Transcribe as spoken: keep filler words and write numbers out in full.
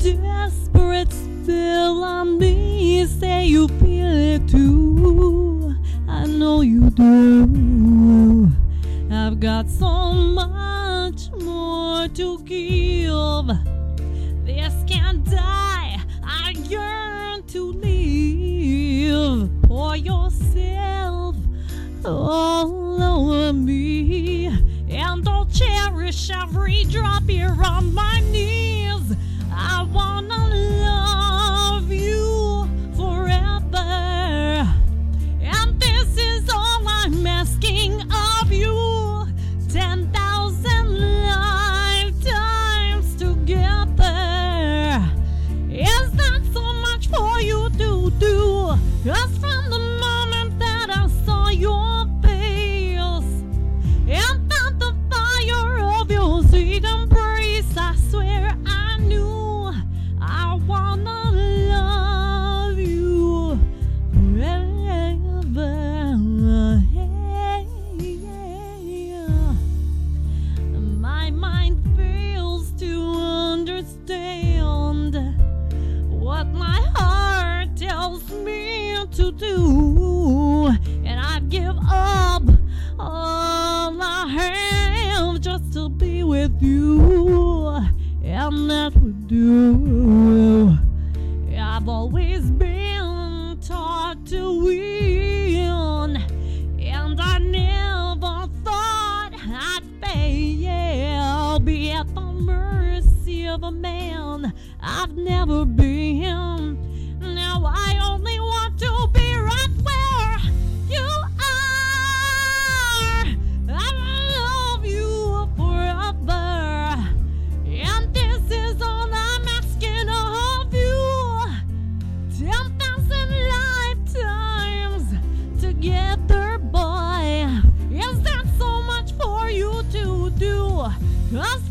desperate spell on me. Say you feel it too. I know you do. I've got so much more to give. This can't die. I yearn to live. Pour yourself all over me, and I'll cherish every drop here on my knees. I wanna love you forever, and this is all I'm asking of you. Ten thousand lifetimes together. Is that so much for you to do? 'Cause from the moment that I saw your face and felt the fire of your sweet embrace, I swear I knew I wanna love you forever. Hey, yeah. My mind fails to understand what my heart tells me to do, and I'd give up all I have just to be with you, and that would do. I've always been taught to win, and I never thought I'd fail, be at the mercy of a man I've never been. Now I only want to be right where you are. I love you forever, and this is all I'm asking of you. Ten thousand lifetimes together, boy. Is that so much for you to do? 'Cause